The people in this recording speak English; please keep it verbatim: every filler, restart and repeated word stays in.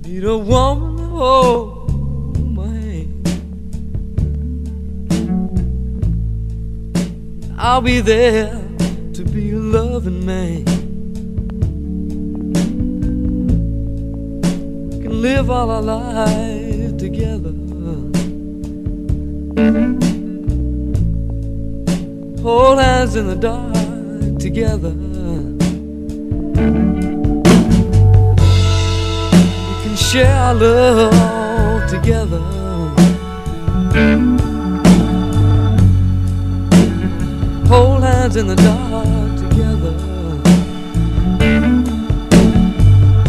Need a woman to hold my hand. I'll be there to be your loving man. We can live all our lives together. Hold hands in the dark together. Share our love together. Hold hands in the dark